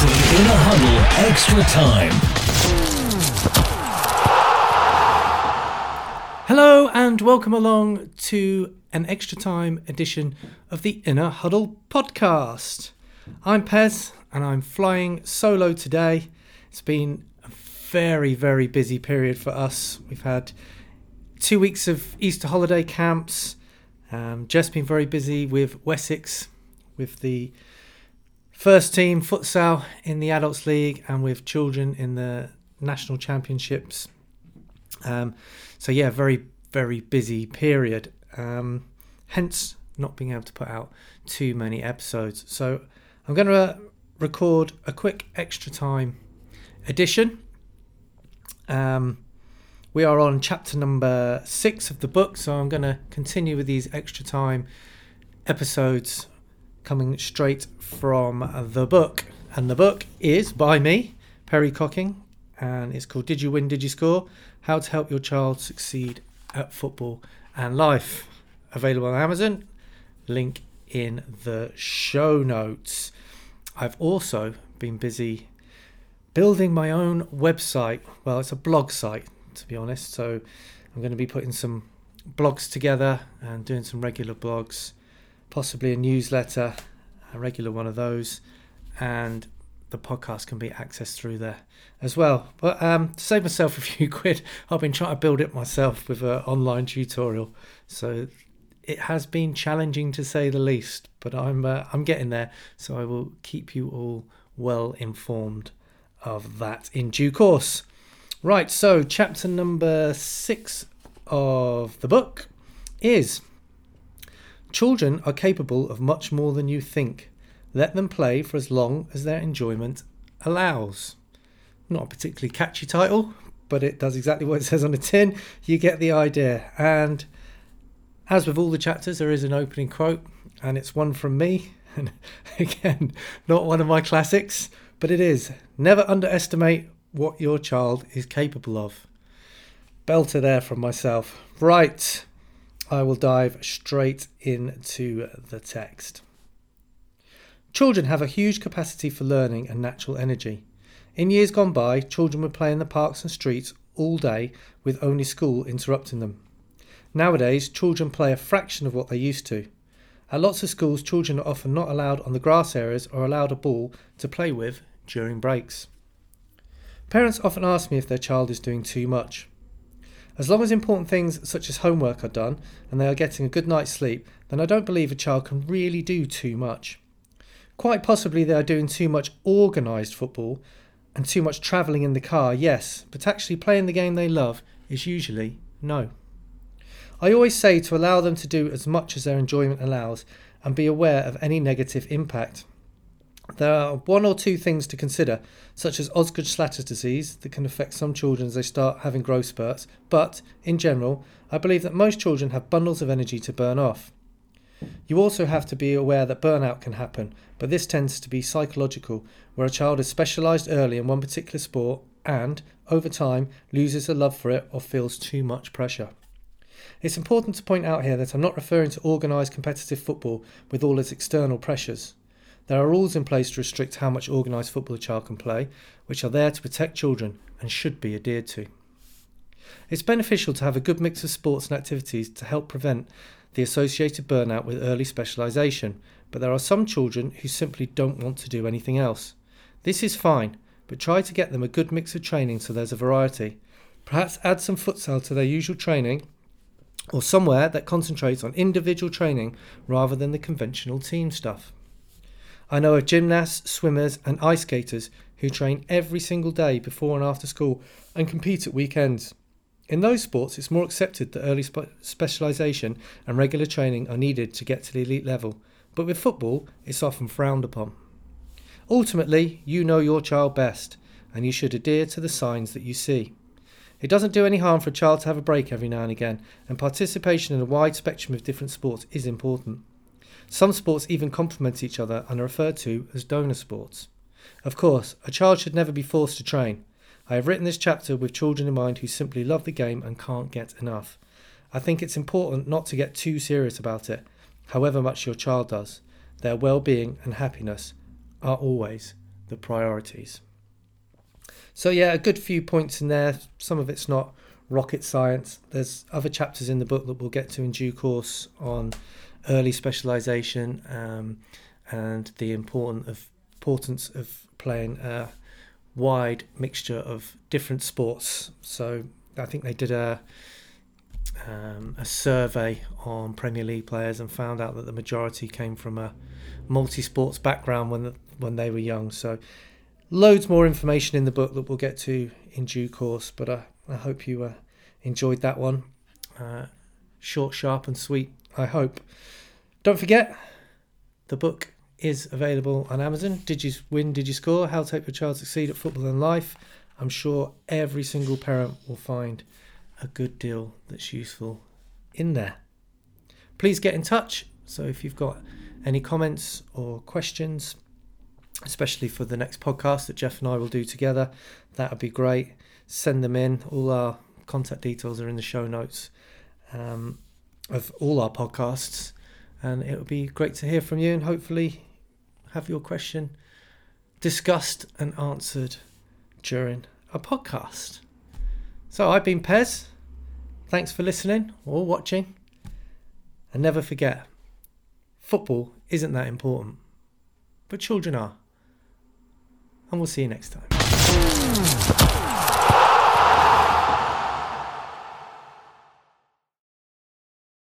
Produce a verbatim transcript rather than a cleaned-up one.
to the Inner Huddle Extra Time. Hello and welcome along to an Extra Time edition of the Inner Huddle podcast. I'm Pez and I'm flying solo today. It's been a very, very busy period for us. We've had two weeks of Easter holiday camps. Um, Jess been very busy with Wessex, with the first team futsal in the Adults League and with children in the National Championships. Um, so yeah, very, very busy period. Um, hence not being able to put out too many episodes. So I'm going to record a quick Extra Time edition. Um, we are on chapter number six of the book, so I'm going to continue with these Extra Time episodes coming straight from the book. And the book is by me, Perry Cocking, and it's called Did You Win, Did You Score? How to Help Your Child Succeed at Football and Life. Available on Amazon. Link in the show notes. I've also been busy building my own website. Well, it's a blog site, to be honest. So I'm going to be putting some blogs together and doing some regular blogs, possibly a newsletter, a regular one of those, and the podcast can be accessed through there as well. But um, to save myself a few quid, I've been trying to build it myself with an online tutorial. So it has been challenging to say the least, but I'm uh, I'm getting there. So I will keep you all well informed of that in due course. Right, so chapter number six of the book is Children are capable of much more than you think. Let them play for as long as their enjoyment allows. Not a particularly catchy title, but it does exactly what it says on the tin. You get the idea. And as with all the chapters, there is an opening quote, and it's one from me. And again, not one of my classics, but it is. Never underestimate what your child is capable of. Belter there from myself. Right, I will dive straight into the text. Children have a huge capacity for learning and natural energy. In years gone by, children would play in the parks and streets all day with only school interrupting them. Nowadays, children play a fraction of what they used to. At lots of schools, children are often not allowed on the grass areas or allowed a ball to play with during breaks. Parents often ask me if their child is doing too much. As long as important things such as homework are done and they are getting a good night's sleep, then I don't believe a child can really do too much. Quite possibly they are doing too much organised football and too much travelling in the car, yes, but actually playing the game they love is usually no. I always say to allow them to do as much as their enjoyment allows and be aware of any negative impact. There are one or two things to consider, such as Osgood-Schlatter's disease that can affect some children as they start having growth spurts, but, in general, I believe that most children have bundles of energy to burn off. You also have to be aware that burnout can happen, but this tends to be psychological, where a child is specialised early in one particular sport and, over time, loses a love for it or feels too much pressure. It's important to point out here that I'm not referring to organised competitive football with all its external pressures. There are rules in place to restrict how much organised football a child can play, which are there to protect children and should be adhered to. It's beneficial to have a good mix of sports and activities to help prevent the associated burnout with early specialisation, but there are some children who simply don't want to do anything else. This is fine, but try to get them a good mix of training so there's a variety. Perhaps add some futsal to their usual training, or somewhere that concentrates on individual training rather than the conventional team stuff. I know of gymnasts, swimmers and ice skaters who train every single day before and after school and compete at weekends. In those sports, it's more accepted that early spe- specialisation and regular training are needed to get to the elite level, but with football, it's often frowned upon. Ultimately, you know your child best, and you should adhere to the signs that you see. It doesn't do any harm for a child to have a break every now and again, and participation in a wide spectrum of different sports is important. Some sports even complement each other and are referred to as donor sports. Of course, a child should never be forced to train. I have written this chapter with children in mind who simply love the game and can't get enough. I think it's important not to get too serious about it, however much your child does. Their well-being and happiness are always the priorities. So yeah, a good few points in there. Some of it's not rocket science. There's other chapters in the book that we'll get to in due course on early specialisation um, and the important of, importance of playing a wide mixture of different sports. So I think they did a um, a survey on Premier League players and found out that the majority came from a multi-sports background when the, when they were young. So loads more information in the book that we'll get to in due course, but I, I hope you uh, enjoyed that one. Uh, short, sharp and sweet, I hope. Don't forget, the book is available on Amazon. Did you win, did you score? How to help your child succeed at football and life. I'm sure every single parent will find a good deal that's useful in there. Please get in touch. So if you've got any comments or questions, especially for the next podcast that Jeff and I will do together, that would be great. Send them in. All our contact details are in the show notes um, of all our podcasts, and it would be great to hear from you and hopefully have your question discussed and answered during a podcast. So I've been Pez. Thanks for listening or watching, and never forget, football isn't that important, but children are. And we'll see you next time.